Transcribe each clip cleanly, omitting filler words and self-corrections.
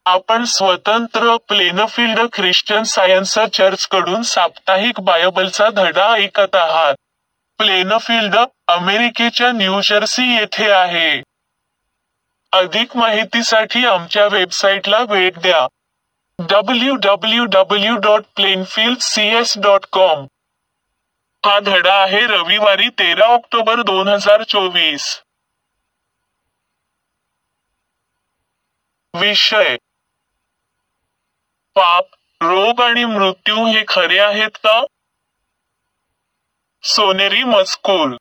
आपण स्वतंत्र Plainfield Christian science चर्चकडून साप्ताहिक बायबलचा धडा ऐकत आहात. प्लेनफील्ड, अमेरिकेच्या न्यूजर्सी येथे आहे. अधिक माहितीसाठी आमच्या वेबसाईटला भेट द्या. www.plainfieldcs.com. हा धडा आहे रविवारी 13 ऑक्टोबर 2024. विषय: पाप, रोग आणि मृत्यू हे खरे आहेत का? सोनेरी मजकूर.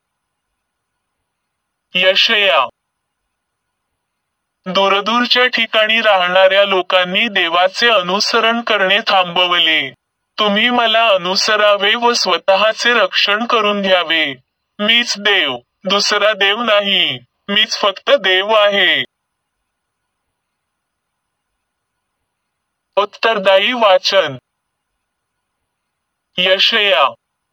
यशया. दूरदूरच्या ठिकाणी राहणाऱ्या लोकांनी देवाचे अनुसरण करणे थांबवले. तुम्ही मला अनुसरावे व स्वतःचे रक्षण करून घ्यावे. मीच देव, दुसरा देव नाही. मीच फक्त देव आहे. उत्तरदायी वाचन. यशया.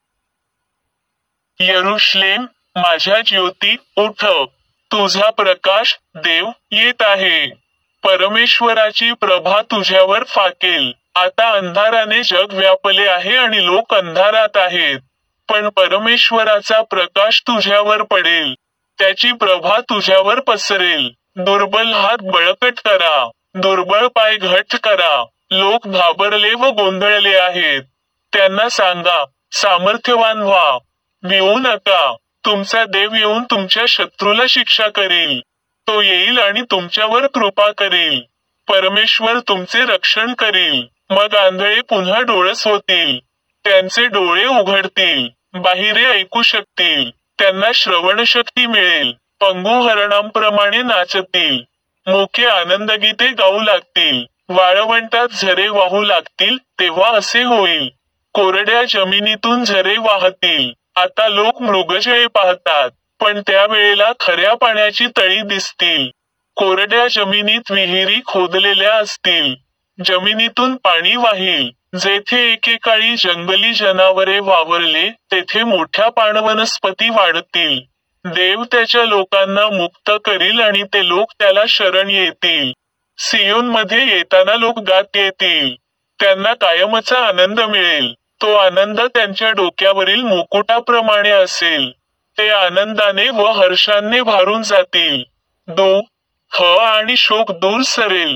यरुशलेम, माझ्या ज्योती, उठ. तुझा प्रकाश, देव, येत आहे. परमेश्वराची प्रभा तुझ्यावर फाकेल. आता अंधाराने जग व्यापले आहे आणि लोक अंधारात आहेत. पण परमेश्वराचा प्रकाश तुझ्यावर पडेल. त्याची प्रभा तुझ्यावर पसरेल. दुर्बल हात बळकट करा. दुर्बळ पाय घट्ट करा. लोक घाबरले व गोंधळले आहेत. त्यांना सांगा, सामर्थ्यवान व्हा. भिवू नका. तुमचा देव येऊन तुमच्या शत्रूला शिक्षा करेल. तो येईल आणि तुमच्यावर कृपा करेल. परमेश्वर तुमचे रक्षण करेल. मग आंधळे पुन्हा डोळस होतील. त्यांचे डोळे उघडतील. बाहिरे ऐकू शकतील. त्यांना श्रवणशक्ती मिळेल. पंगू हरणांप्रमाणे नाचतील. मुके आनंदगीते गाऊ लागतील. वाळवंटात झरे वाहू लागतील. तेव्हा असे होईल. कोरड्या जमिनीतून झरे वाहतील. आता लोक मृगजळे पाहतात, पण त्यावेळेला खऱ्या पाण्याची तळी दिसतील. कोरड्या जमिनीत विहिरी खोदलेल्या असतील. जमिनीतून पाणी वाहील. जेथे एकेकाळी जंगली जनावरे वावरले, तेथे मोठ्या पाणवनस्पती वाढतील. देव त्याच्या लोकांना मुक्त करील आणि ते लोक त्याला शरण येतील. सियोनमध्ये येताना लोक गात येतील. त्यांना कायमचा आनंद मिळेल. तो आनंद त्यांच्या डोक्यावरील मुकुटाप्रमाणे असेल. ते आनंदाने व हर्षाने भारून जातील. दुःख आणि शोक दूर सरेल.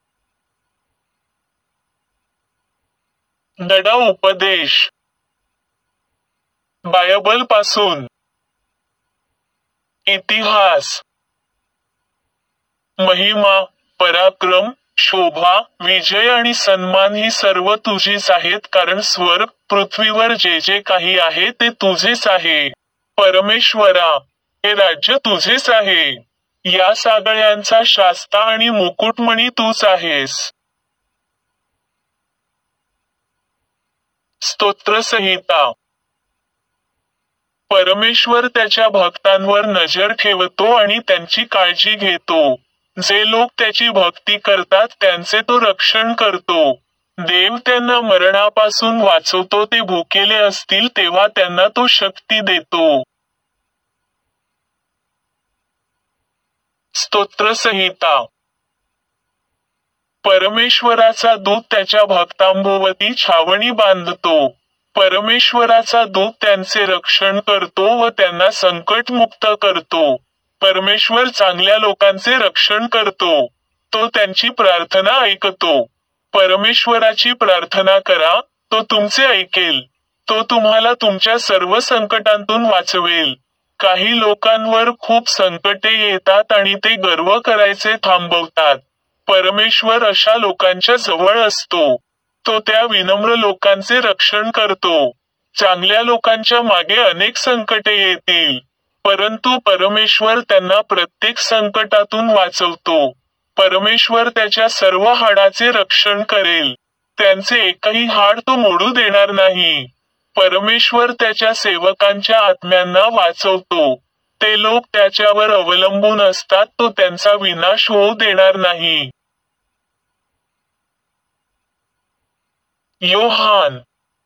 धडा उपदेश. बायबलपासून. इतिहास. महिमा, पराक्रम, शोभा, विजय आणि सन्मान ही सर्व तुझीच आहेत, कारण स्वर्ग, पृथ्वीवर जे जे काही आहे ते तुझेच आहे. परमेश्वरा, हे राज्य तुझेच आहे. या सगळ्यांचा शास्ता आणि मुकुटमणी तूच आहेस. स्तोत्रसंहिता. परमेश्वर त्याच्या भक्तांवर नजर ठेवतो आणि त्यांची काळजी घेतो. जे लोक त्याची भक्ती करतात त्यांचे तो रक्षण करतो. देव त्यांना मरणापासून वाचवतो. ते भुकेले असतील तेव्हा त्यांना तो शक्ती देतो. स्तोत्रसंहिता. परमेश्वराचा दूत त्याच्या भक्तांभोवती छावणी बांधतो. परमेश्वराचा दूत त्यांचे रक्षण करतो व त्यांना संकटमुक्त करतो. परमेश्वर चांगल्या लोकांचे रक्षण करतो. तो त्यांची प्रार्थना ऐकतो. परमेश्वराची प्रार्थना करा, तो तुमचे ऐकेल. तो तुम्हाला तुमच्या सर्व संकटांतून वाचवेल. काही लोकांवर खूप संकटे येतात आणि ते गर्व करायचे थांबवतात. परमेश्वर अशा लोकांच्या जवळ असतो. तो त्या विनम्र लोकांचे रक्षण करतो. चांगल्या लोकांच्या मागे अनेक संकटे येतील, परंतु परमेश्वर त्यांना प्रत्येक संकटातून वाचवतो. परमेश्वर त्याच्या सर्व हाडाचे रक्षण करेल. त्यांचे एकही हाड तो मोडू देणार नाही. परमेश्वर त्याच्या सेवकांच्या आत्म्यांना वाचवतो. ते लोक त्याच्यावर अवलंबून असतात. तो त्यांचा विनाश होऊ देणार नाही. योहान.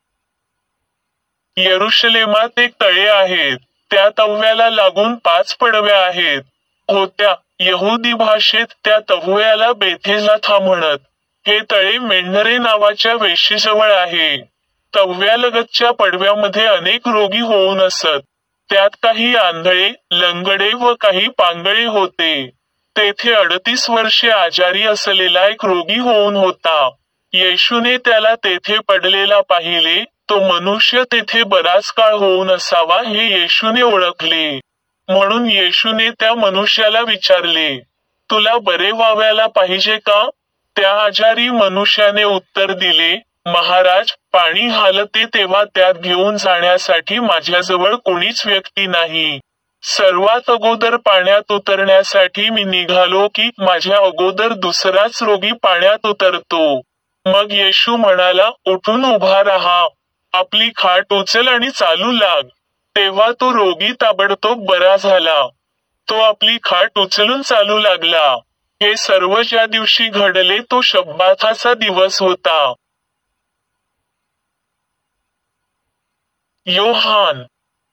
यरुशलेमात एक तळे आहेत. त्या तव्याला लागून 5 पडव्या आहेत. होत्या. यहुदी भाषेत त्या तव्याला बेथेस्दा म्हणत. हे तळे मेंढरे नावाच्या वेशीजवळ आहे. तव्यालगतच्या पडव्यामध्ये अनेक रोगी होऊन असत. त्यात काही आंधळे, लंगडे व काही पांगळे होते. तेथे 38 वर्षे आजारी असलेला एक रोगी होऊन होता. येशूने त्याला तेथे पडलेला पाहिले. तो मनुष्य तेथे बराच काळ होऊन असावा हे येशूने ओळखले. म्हणून येशूने त्या मनुष्याला विचारले, तुला बरे व्हावयाला पाहिजे का? त्या आजारी मनुष्याने उत्तर दिले, महाराज, पाणी हालते तेव्हा त्यात घेऊन जाण्यासाठी माझ्याजवळ कोणीच व्यक्ती नाही. सर्वात अगोदर पाण्यात उतरण्यासाठी मी निघालो की माझ्या अगोदर दुसराच रोगी पाण्यात उतरतो. मग येशू म्हणाला, उठून उभा राहा, आपली खाट उचल आणि चालू लाग. तेव्हा तो रोगी ताबडतोब बरा झाला. तो आपली खाट उचलून चालू लागला. हे सर्व ज्या दिवशी घडले तो शब्बाताचा दिवस होता. योहान.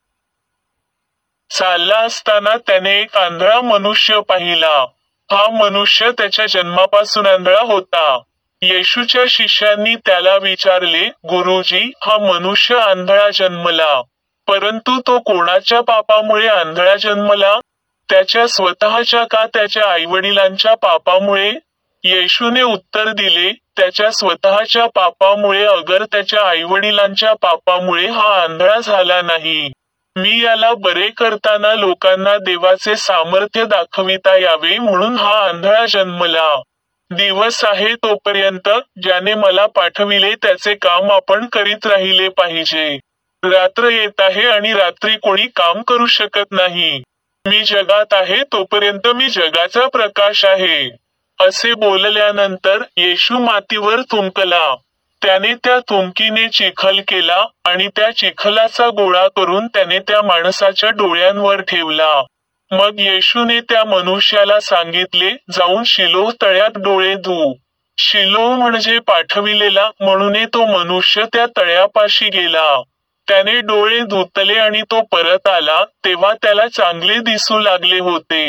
चालला असताना त्याने एक आंधळा मनुष्य पाहिला. हा मनुष्य त्याच्या जन्मापासून आंधळा होता. येशूच्या शिष्यांनी त्याला विचारले, गुरुजी, हा मनुष्य आंधळा जन्मला, परंतु तो कोणाच्या पापामुळे आंधळा जन्मला? त्याच्या स्वतःच्या का त्याच्या आईवडिलांच्या पापामुळे? येशूने उत्तर दिले, त्याच्या स्वतःच्या पापामुळे. अगर त्याच्या आईवडिलांच्या पापामुळे हा आंधळा झाला नाही. मी याला बरे करताना लोकांना देवाचे सामर्थ्य दाखविता यावे म्हणून हा आंधळा जन्मला. दिवस आहे तोपर्यंत ज्याने मला पाठविले त्याचे काम आपण करीत राहिले पाहिजे. रात्र येत आहे आणि रात्री कोणी काम करू शकत नाही. मी जगात आहे तोपर्यंत मी जगाचा प्रकाश आहे. असे बोलल्यानंतर येशू मातीवर थुंकला. त्याने त्या थुंकीने चिखल केला आणि त्या चिखलाचा गोळा करून त्याने त्या माणसाच्या डोळ्यांवर ठेवला. मग येशूने त्या मनुष्याला सांगितले, जाऊन शिलोह तळ्यात डोळे धु. शिलोह म्हणजे पाठविलेला, म्हणून तो मनुष्य त्या तळ्यापाशी गेला. त्याने डोळे धुतले आणि तो परत आला, तेव्हा त्याला चांगले दिसू लागले होते.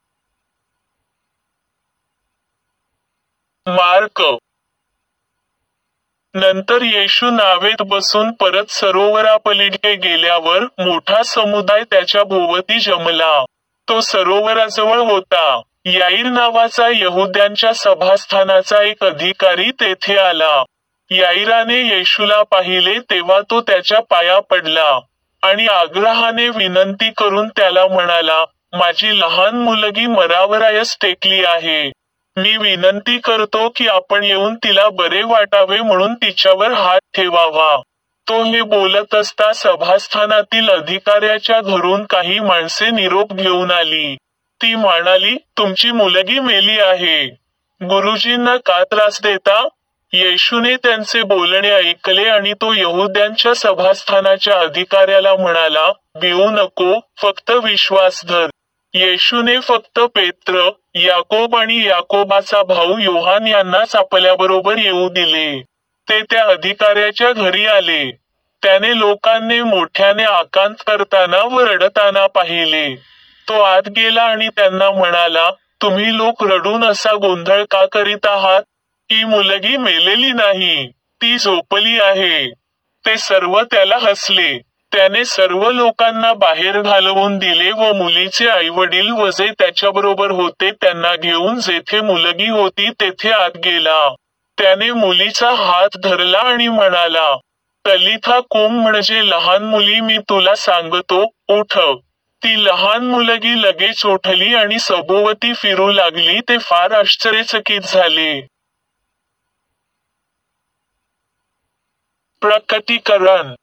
मार्क. नंतर येशू नावेत बसून परत सरोवरापलीकडे गेल्यावर मोठा समुदाय त्याच्या भोवती जमला. तो सरोवराजवळ होता. याईर नावाचा यहुद्यांच्या सभास्थानाचा एक अधिकारी तेथे आला. याईराने येशूला पाहिले तेव्हा तो त्याच्या पाया पडला आणि आग्रहाने विनंती करून त्याला म्हणाला, माझी लहान मुलगी मरावयास टेकली आहे. मी विनंती करतो की आपण येऊन तिला बरे वाटावे म्हणून तिच्यावर हात ठेवावा. तो हे बोलत असता सभास्थानातील अधिकाऱ्याच्या घरून काही माणसे निरोप घेऊन आली. ती म्हणाली, तुमची मुलगी मेली आहे. गुरुजींना का त्रास देता? येशूने त्यांचे बोलणे ऐकले आणि तो यहुद्यांच्या सभास्थानाच्या अधिकाऱ्याला म्हणाला, भिवू नको, फक्त विश्वास धर. येशूने फक्त पेत्र, याकोब आणि याकोबाचा भाऊ योहान यांनाच आपल्याबरोबर येऊ दिले. ते त्या अधिकाऱ्याच्या घरी आले. त्याने लोकांनी मोठ्याने आकांत करताना व रडताना पाहिले. तो आत गेला आणि त्यांना म्हणाला, तुम्ही लोक रडून असा गोंधळ का करीत आहात? ही मुलगी मेलेली नाही, ती झोपली आहे. ते सर्व त्याला हसले. त्याने सर्व लोकांना बाहेर घालवून दिले व मुलीचे आईवडील व जे त्याच्याबरोबर होते त्यांना घेऊन जेथे मुलगी होती तेथे आत गेला. त्याने मुलीचा हात धरला आणि म्हणाला, तलिथा कुम म्हणजे लहान मुली, मी तुला सांगतो, उठ. ती लहान मुलगी लगेच उठली आणि सभोवती फिरू लागली. ते फार आश्चर्यचकित झाले. प्रकटीकरण.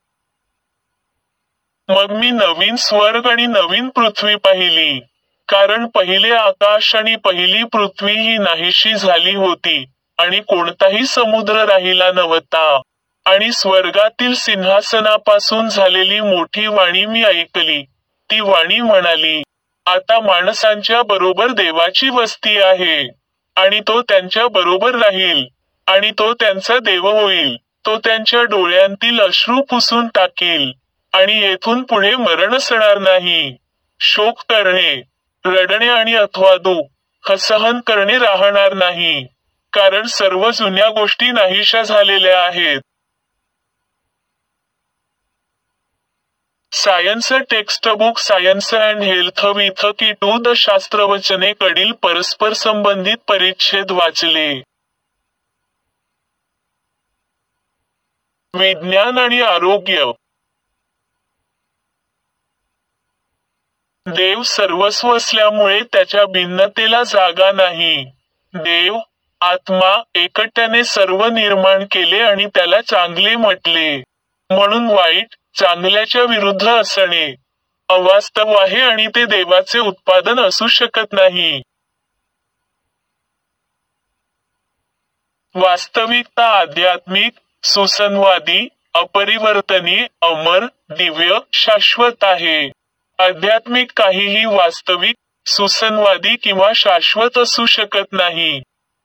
मग मी नवीन स्वर्ग आणि नवीन पृथ्वी पाहिली, कारण पहिले आकाश आणि पहिली पृथ्वी ही नाहीशी झाली होती आणि कोणताही समुद्र राहिला नव्हता. आणि स्वर्गातील सिंहासनापासून झालेली मोठी वाणी मी ऐकली. ती वाणी म्हणाली, आता माणसांच्या बरोबर देवाची वस्ती आहे आणि तो त्यांच्या बरोबर राहील आणि तो त्यांचा देव होईल. तो त्यांच्या डोळ्यांतील अश्रू पुसून टाकील आणि येथून पुढे मरण असणार नाही. शोक करणे, रडणे आणि अथवा दुःख सहन करणे राहणार नाही, कारण सर्व जुन्या गोष्टी नाहीशा झालेल्या आहेत. Science textbook science and health with key to the शास्त्रवचने कडील परस्पर संबंधित परिच्छेद वाचले. विज्ञान आणि आरोग्य. देव सर्वस्व असल्यामुळे त्याच्या भिन्नतेला जागा नाही. देव, आत्मा, एकट्याने सर्व निर्माण केले आणि त्याला चांगले म्हटले. म्हणून वाईट, चांगल्याच्या विरुद्ध असणे अवास्तव आहे आणि ते देवाचे उत्पादन असू शकत नाही. वास्तविकता आध्यात्मिक, सुसंवादी, अपरिवर्तनीय, अमर, दिव्य, शाश्वत आहे. आध्यात्मिक काहीही वास्तविक, सुसंवादी किंवा शाश्वत असू शकत नाही.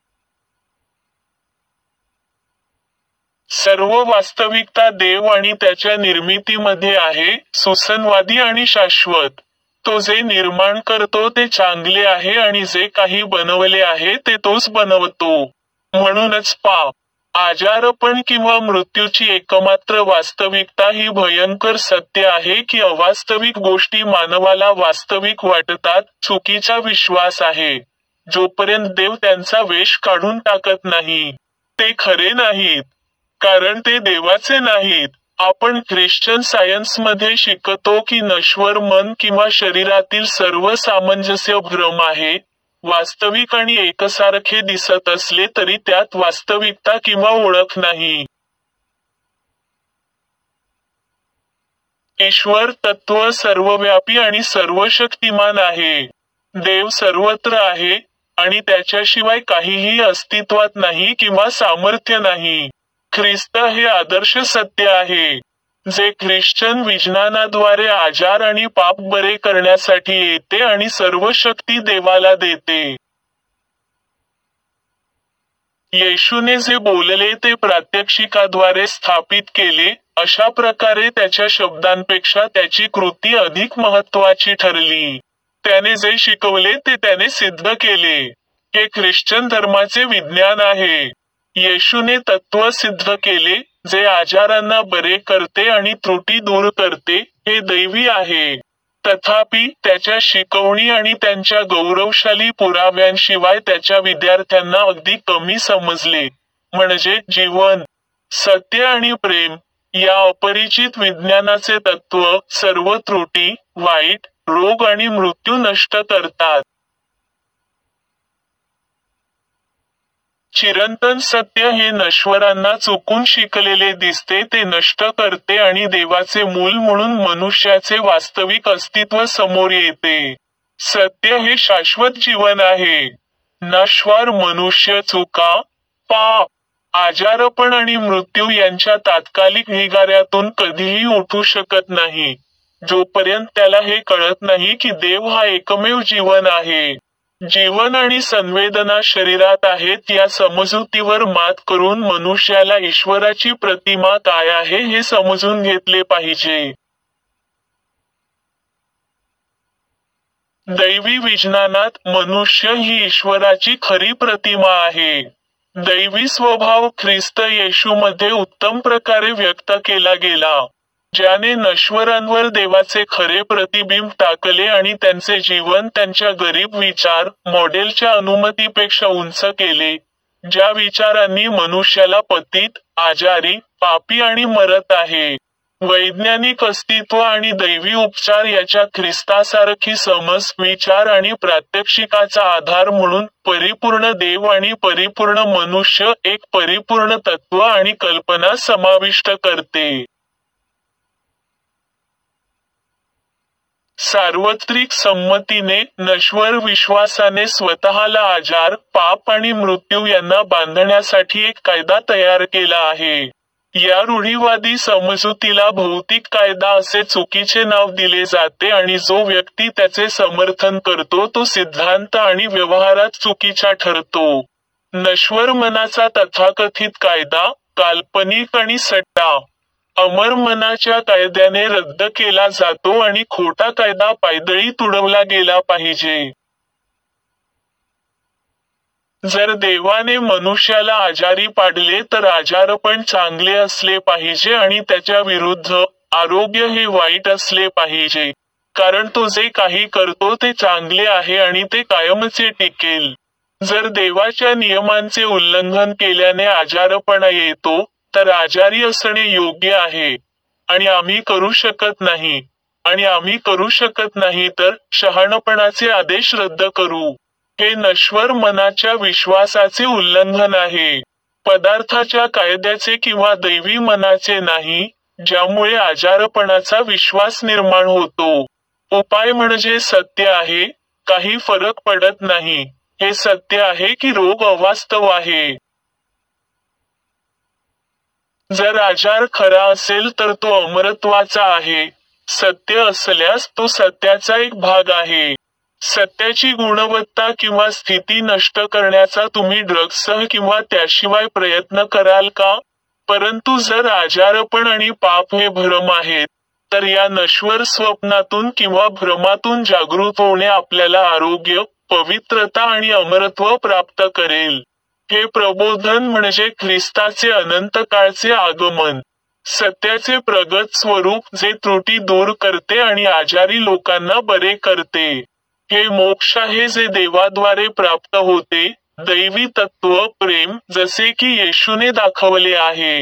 सर्व वास्तविकता देव आणि त्याच्या निर्मितीमध्ये आहे, सुसंवादी आणि शाश्वत. तो जे निर्माण करतो ते चांगले आहे आणि जे काही बनवले आहे ते तोच बनवतो. म्हणूनच पाप, आजारपण किंवा मृत्यूची एकमात्र वास्तविकता ही भयंकर सत्य आहे की अवास्तविक गोष्टी मानवाला वास्तविक वाटतात. चुकीचा विश्वास आहे. जोपर्यंत देव त्यांचा वेश काढून टाकत नाही, ते खरे नाहीत, कारण ते देवाचे नाहीत. आपण ख्रिश्चन सायन्समध्ये शिकतो की नश्वर मन किंवा शरीरातील सर्व सामंजस्य भ्रम आहे. वास्तविक आणि एकसारखे दिसत असले तरी त्यात वास्तविकता किंवा ओळख नाही. ईश्वर तत्व सर्वव्यापी आणि सर्वशक्तिमान आहे. देव सर्वत्र आहे आणि त्याच्याशिवाय काहीही अस्तित्वात नाही किंवा सामर्थ्य नाही. ख्रिस्त हे आदर्श सत्य आहे, जे ख्रिश्चन विज्ञानाद्वारे आजार आणि पाप बरे करण्यासाठी येते आणि सर्व शक्ती देवाला देते. येशूने जे बोलले ते प्रात्यक्षिकाद्वारे स्थापित केले. अशा प्रकारे त्याच्या शब्दांपेक्षा त्याची कृती अधिक महत्त्वाची ठरली. त्याने जे शिकवले ते त्याने सिद्ध केले. हे ख्रिश्चन धर्माचे विज्ञान आहे. येशूने तत्व सिद्ध केले, जे आजारांना बरे करते आणि त्रुटी दूर करते. हे दैवी आहे. तथापि, त्याच्या शिकवणी आणि त्यांच्या गौरवशाली पुराव्यांशिवाय त्याच्या विद्यार्थ्यांना अगदी कमी समजले. म्हणजे जीवन, सत्य आणि प्रेम या अपरिचित विज्ञानाचे तत्व सर्व त्रुटी, वाईट, रोग आणि मृत्यू नष्ट करतात. चिरंतन सत्य हे नश्वरांना चुकून शिकलेले दिसते. ते नष्ट करते आणि देवाचे मूल म्हणून मनुष्याचे वास्तविक अस्तित्व समोर येते. सत्य हे शाश्वत जीवन आहे. नश्वर मनुष्य चुका, पाप, आजारपण आणि मृत्यू यांच्या तात्कालिक ढिगाऱ्यातून कधीही उठू शकत नाही, जोपर्यंत त्याला हे कळत नाही की देव हा एकमेव जीवन आहे. जीवन आणि संवेदना शरीरात आहेत या समजुतीवर मात करून मनुष्याला ईश्वराची प्रतिमा काय आहे हे समजून घेतले पाहिजे. दैवी विज्ञानात मनुष्य ही ईश्वराची खरी प्रतिमा आहे. दैवी स्वभाव ख्रिस्त येशूमध्ये उत्तम प्रकारे व्यक्त केला गेला, ज्याने नश्वरांवर देवाचे खरे प्रतिबिंब टाकले आणि त्यांचे जीवन त्यांच्या गरीब विचार मॉडेलच्या अनुमतीपेक्षा उंच केले, ज्या विचारांनी मनुष्याला पतित, आजारी, पापी आणि मरत आहे. वैज्ञानिक अस्तित्व आणि दैवी उपचार याच्या ख्रिस्तासारखी समज, विचार आणि प्रात्यक्षिकाचा आधार म्हणून परिपूर्ण देव आणि परिपूर्ण मनुष्य एक परिपूर्ण तत्व आणि कल्पना समाविष्ट करते. सार्वत्रिक संमतीने, नश्वर विश्वासाने स्वतःला आजार, पाप आणि मृत्यू यांना बांधण्यासाठी एक कायदा तयार केला आहे. या रूढीवादी समजुतीला भौतिक कायदा असे चुकीचे नाव दिले जाते आणि जो व्यक्ती त्याचे समर्थन करतो तो सिद्धांत आणि व्यवहारात चुकीचा ठरतो. नश्वर मनाचा तथाकथित कायदा, काल्पनिक आणि सट्टा, अमर मनाच्या कायद्याने रद्द केला जातो आणि खोटा कायदा पायदळी तुडवला गेला पाहिजे. जर देवाने मनुष्याला आजारी पाडले तर आजारपण चांगले असले पाहिजे आणि त्याच्या विरुद्ध आरोग्य हे वाईट असले पाहिजे, कारण तो जे काही करतो ते चांगले आहे आणि ते कायमचे टिकेल. जर देवाच्या नियमांचे उल्लंघन केल्याने आजारपणा येतो, तर आजारी असणे योग्य आहे आणि आम्ही करू शकत नाही, आणि आम्ही करू शकत नाही तर शहाणपणाचे आदेश रद्द करू. हे नश्वर मनाच्या विश्वासाचे उल्लंघन आहे, पदार्थाच्या कायद्याचे किंवा दैवी मनाचे नाही, ज्यामुळे आजारपणाचा विश्वास निर्माण होतो. उपाय म्हणजे सत्य आहे, काही फरक पडत नाही. हे सत्य आहे की रोग अवास्तव आहे. जर आजार खरा असेल तर तो अमरत्वाचा आहे. सत्य असल्यास तो सत्याचा एक भाग आहे. सत्याची गुणवत्ता किंवा स्थिती नष्ट करण्याचा तुम्ही ड्रग्ससह किंवा त्याशिवाय प्रयत्न कराल का? परंतु जर आजारपण आणि पाप हे भ्रम आहेत, तर या नश्वर स्वप्नातून किंवा भ्रमातून जागृत होणे आपल्याला आरोग्य, पवित्रता आणि अमरत्व प्राप्त करेल. हे प्रबोधन म्हणजे ख्रिस्ताचे अनंतकाळचे आगमन, सत्याचे प्रगत स्वरूप जे त्रुटी दूर करते आणि आजारी लोकांना बरे करते. हे मोक्ष आहे जे देवाद्वारे प्राप्त होते, दैवी तत्व, प्रेम, जसे की येशूने दाखवले आहे.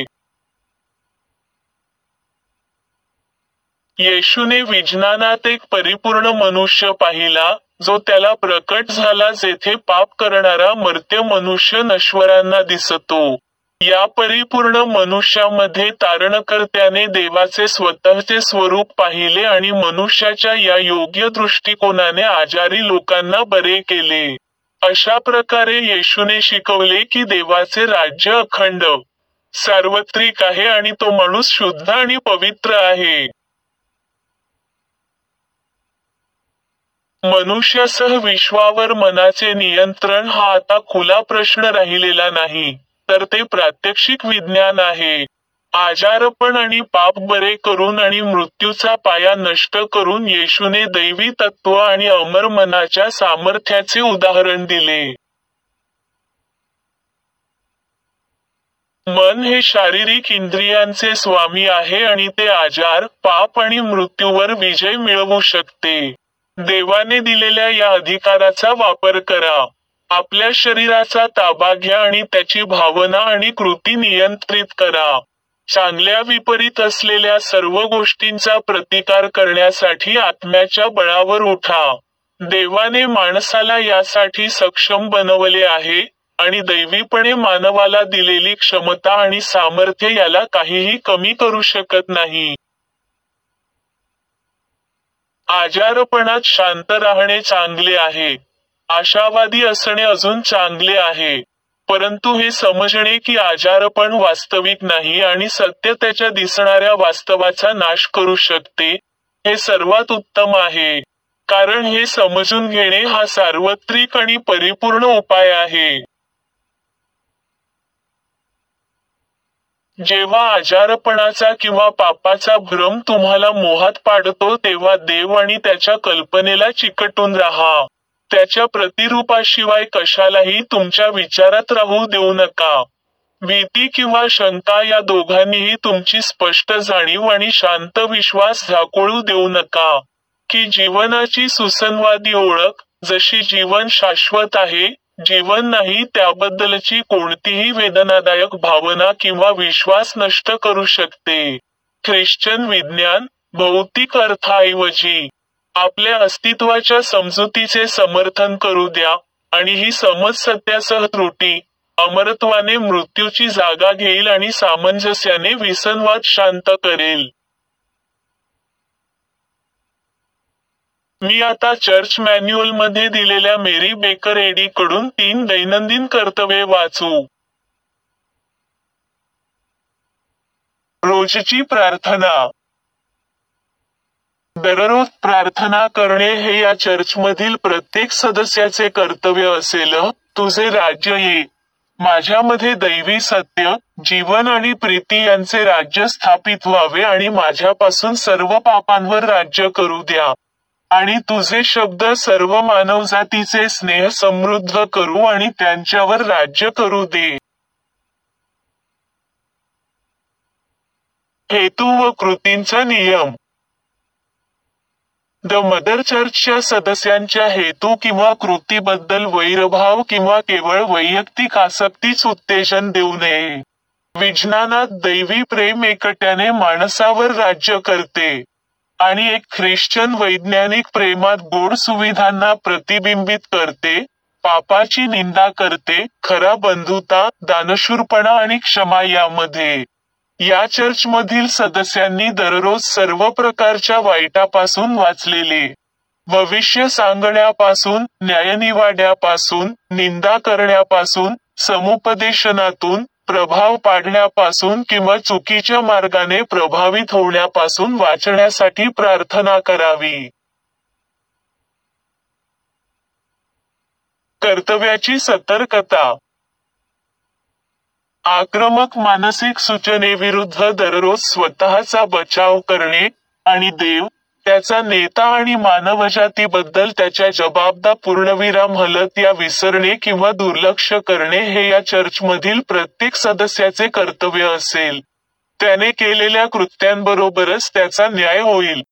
येशूने विज्ञानात एक परिपूर्ण मनुष्य पाहिला, जो त्याला प्रकट झाला जेथे पाप करणारा मर्त्य मनुष्य नश्वरांना दिसतो. या परिपूर्ण मनुष्यामध्ये तारणकर्त्याने देवाचे स्वतःचे स्वरूप पाहिले आणि मनुष्याच्या या योग्य दृष्टिकोनाने आजारी लोकांना बरे केले. अशा प्रकारे येशूने शिकवले की देवाचे राज्य अखंड, सार्वत्रिक आहे आणि तो माणूस शुद्ध आणि पवित्र आहे. मनुष्यासह विश्वावर मनाचे नियंत्रण हा आता खुला प्रश्न राहिलेला नाही, तर ते प्रात्यक्षिक विज्ञान आहे. आजारपण आणि पाप बरे करून आणि मृत्यूचा पाया नष्ट करून येशूने दैवी तत्व आणि अमर मनाच्या सामर्थ्याचे उदाहरण दिले. मन हे शारीरिक इंद्रियांचे स्वामी आहे आणि ते आजार, पाप आणि मृत्यूवर विजय मिळवू शकते. देवाने दिलेल्या या अधिकाराचा वापर करा. आपल्या शरीराचा ताबा घ्या आणि त्याची भावना आणि कृती नियंत्रित करा. चांगल्या विपरीत असलेल्या सर्व गोष्टींचा प्रतिकार करण्यासाठी आत्म्याच्या बळावर उठा. देवाने माणसाला यासाठी सक्षम बनवले आहे, आणि दैवीपणे मानवाला दिलेली क्षमता आणि सामर्थ्य याला काहीही कमी करू शकत नाही. आजारपणात शांत राहणे चांगले आहे. आशावादी असणे अजून चांगले आहे. परंतु हे समजणे की आजारपण वास्तविक नाही आणि सत्य त्याच्या दिसणाऱ्या वास्तवाचा नाश करू शकते, हे सर्वात उत्तम आहे. कारण हे समजून घेणे हा सार्वत्रिक आणि परिपूर्ण उपाय आहे. जेव्हा आजारपणाचा किंवा पापाचा भ्रम तुम्हाला मोहात पाडतो तेव्हा देव आणि त्याच्या कल्पनेला चिकटून राहा. त्याच्या प्रतिरूपाशिवाय कशालाही तुमच्या विचारात राहू देऊ नका. भीती किंवा शंका या दोघांनीही तुमची स्पष्ट जाणीव आणि शांत विश्वास झाकोळू देऊ नका, की जीवनाची सुसंवादी ओळख, जशी जीवन शाश्वत आहे, जीवन नाही त्याबद्दलची कोणतीही वेदनादायक भावना किंवा विश्वास नष्ट करू शकते. ख्रिश्चन विज्ञान, भौतिक अर्थाऐवजी आपल्या अस्तित्वाच्या समजुतीचे समर्थन करू द्या, आणि ही समज सत्यासह त्रुटी, अमरत्वाने मृत्यूची जागा घेईल आणि सामंजस्याने विसंवाद शांत करेल. मी आता चर्च मॅन्युअलमध्ये दिलेल्या मेरी बेकर एडी कडून 3 दैनंदिन कर्तव्ये वाचू. रोजची प्रार्थना. दररोज प्रार्थना करणे हे या चर्चमधील प्रत्येक सदस्याचे कर्तव्य असेल. तुझे राज्य ये. माझ्यामध्ये दैवी सत्य, जीवन आणि प्रीती यांचे राज्य स्थापित व्हावे आणि माझ्यापासून सर्व पापांवर राज्य करू द्या. आणि तुझे शब्द सर्व मानवजातीचे स्नेह समृद्ध करू आणि त्यांच्यावर राज्य करू दे. हेतू व कृतींचा नियम. द मदर चर्चच्या सदस्यांच्या हेतू किंवा कृतीबद्दल वैरभाव किंवा केवळ वैयक्तिक आसक्तीच उत्तेजन देऊ नये. विज्ञानात दैवी प्रेम एकट्याने माणसावर राज्य करते आणि एक ख्रिश्चन वैज्ञानिक प्रेमात गोड सुविधांना प्रतिबिंबित करते, पापाची निंदा करते, खरा बंधुता, दानशूरपणा आणि क्षमा यामध्ये. या चर्चमधील सदस्यांनी दररोज सर्व प्रकारच्या वाईटापासून वाचलेले. भविष्य सांगण्यापासून, न्यायनिवाड्यापासून, निंदा करण्यापासून, समुपदेशनातून, प्रभाव पाडण्यापासून किंवा चुकीच्या मार्गाने प्रभावित होण्यापासून वाचण्यासाठी प्रार्थना करावी. कर्तव्याची सतर्कता. आक्रमक मानसिक सूचनेविरुद्ध दररोज स्वतःचा बचाव करणे आणि देव, त्याचा नेता आणि मानवजातीबद्दल त्याच्या जबाबदार पूर्णविराम हलत या विसरणे किंवा दुर्लक्ष करणे हे या चर्चमधील प्रत्येक सदस्याचे कर्तव्य असेल. त्याने केलेल्या कृत्यांबरोबरच त्याचा न्याय होईल.